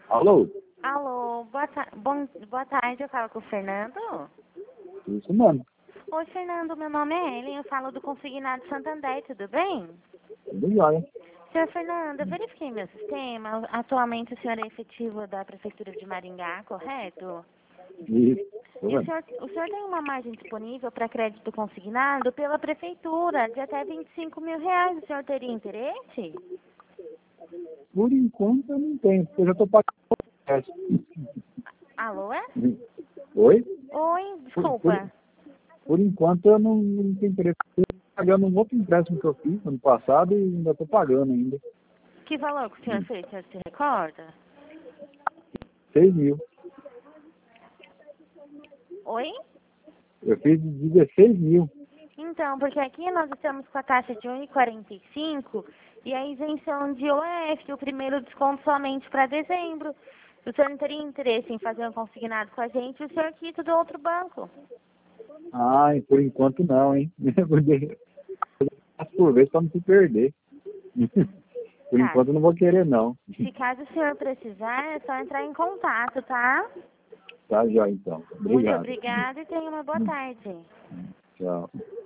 Alô? Alô, boa tarde, eu falo com o Fernando. Isso, mano. Oi, Fernando, meu nome é Ellen, eu falo do Consignado Santander, tudo bem? Tudo jóia. Senhor Fernando, eu verifiquei meu sistema, atualmente o senhor é efetivo da Prefeitura de Maringá, correto? Isso. Tô E o vendo. senhor tem uma margem disponível para crédito consignado pela Prefeitura de até R$ 25.000, o senhor teria interesse? Por enquanto eu não tenho, porque eu já tô pagando. Alô, é? Oi? Oi, Por, por, desculpa. por enquanto eu não tenho interesse. Eu tô pagando um outro empréstimo que eu fiz ano passado e ainda tô pagando ainda. Que valor que o senhor fez, o senhor se recorda? 6.000. Oi? Eu fiz 16.000. Então, porque aqui nós estamos com a taxa de 1,45 e a isenção de OF, o primeiro desconto somente para dezembro. Se o senhor não teria interesse em fazer um consignado com a gente, o senhor quita do outro banco. Ah, e por enquanto não, hein? Por vez pra não se perder. Por Tá. enquanto eu não vou querer não. Se caso o senhor precisar, é só entrar em contato, tá? Tá, jóia então. Muito Obrigado. obrigada e tenha uma boa tarde. Tchau.